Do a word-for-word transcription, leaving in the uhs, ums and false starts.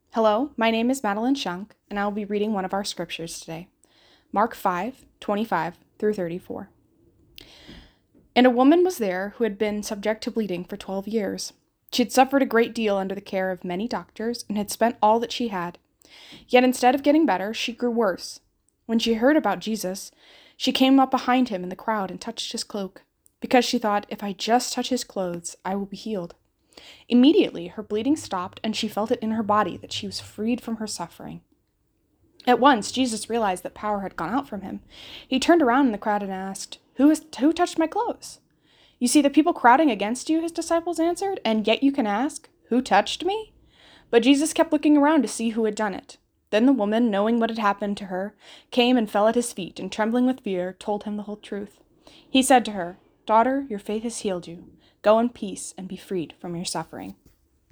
Hello, my name is Madeline Shunk, and I will be reading one of our scriptures today. Mark five, twenty-five through thirty-four. And a woman was there who had been subject to bleeding for twelve years. She had suffered a great deal under the care of many doctors and had spent all that she had. Yet instead of getting better, she grew worse. When she heard about Jesus, she came up behind him in the crowd and touched his cloak, because she thought, if I just touch his clothes, I will be healed. Immediately, her bleeding stopped, and she felt it in her body that she was freed from her suffering. At once, Jesus realized that power had gone out from him. He turned around in the crowd and asked, Who, is, who touched my clothes? You see the people crowding against you, his disciples answered, and yet you can ask, Who touched me? But Jesus kept looking around to see who had done it. Then the woman, knowing what had happened to her, came and fell at his feet, and trembling with fear, told him the whole truth. He said to her, Daughter, your faith has healed you. Go in peace and be freed from your suffering.